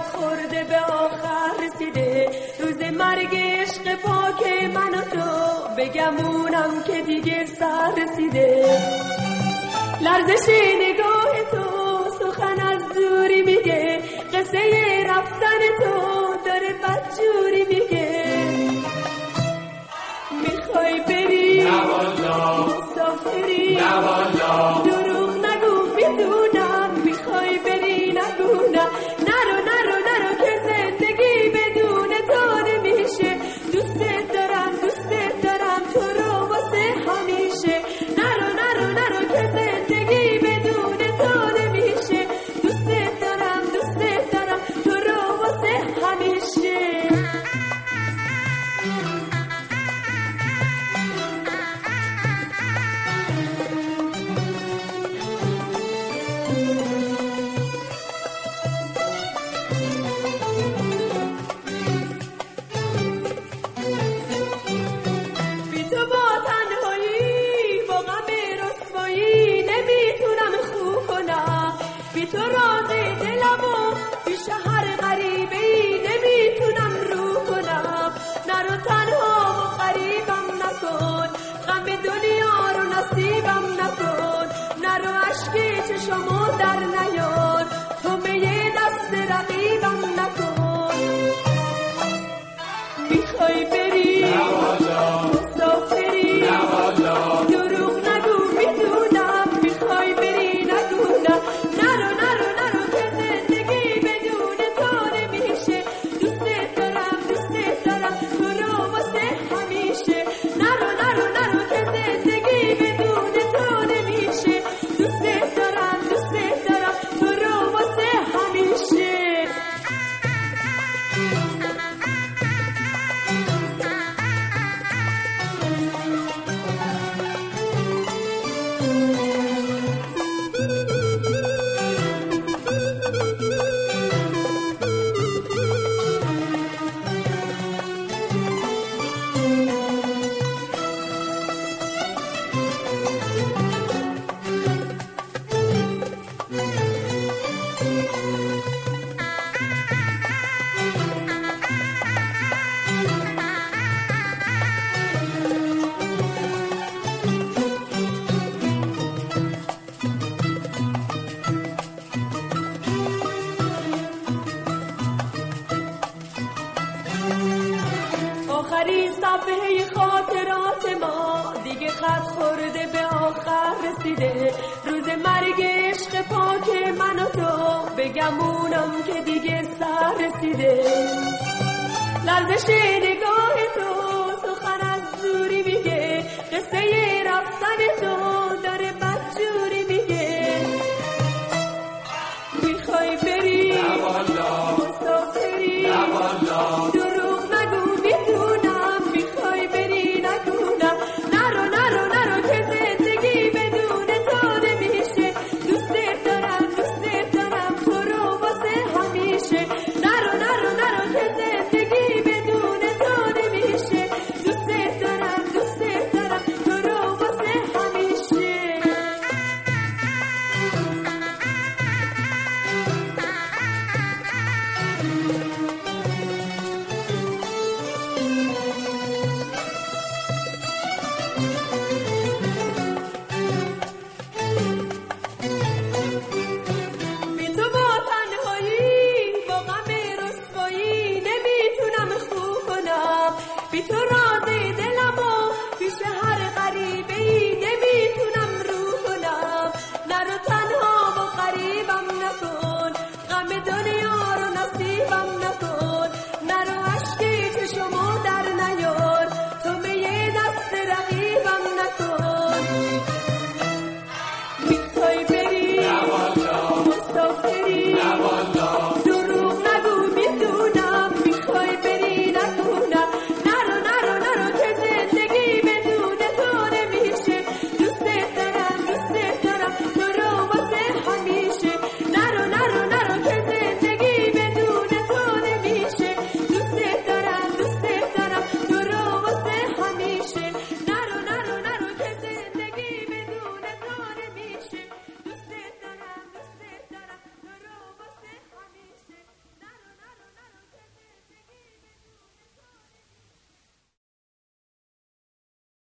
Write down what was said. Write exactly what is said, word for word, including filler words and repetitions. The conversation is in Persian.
خط خورده به آخر رسیده، روز مرگ عشق پاک من و تو بگمونم که دیگه سر رسیده. لرزش نگاه تو سخن از دوری میگه، قصه رفتن تو داره بدجوری میگه. میخوای بری نه والا، مسافری نه والا، دروغ نگو میدونم. میخوای بری نگو نه، نرو نرو نرو که زندگی بدون تو نمیشه. دوست دارم دوست دارم تو رو واسه همیشه. نرو نرو نرو که زندگی بدون تو نمیشه. دوست دارم دوست دارم تو رو واسه همیشه. تو راز دلمو پیش هر غریبه‌ای نمیتونم رو کنم. نرو تنها و غریبم نکن، غم دنیا رو نصیبم نکن. نرو اشک چشمو در نیار، تو به دست رقیبم نکن. میخوای بری مسافری دروغ نگو میدونم. میخوای بری نگو نه، نرو نرو نرو که زندگی بدون تو نمیشه. دوست دارم دوست دارم تو رو واسه همیشه. نرو نرو نرو که زندگی بدون تو نمیشه. دوست دارم دوست دارم تو رو واسه همیشه. آخرین صفحه خاطرات ما دیگه خط خورده به آخر رسیده. روز مرگ عشق پاک من و تو بگمونم که دیگه سر رسیده. لرزش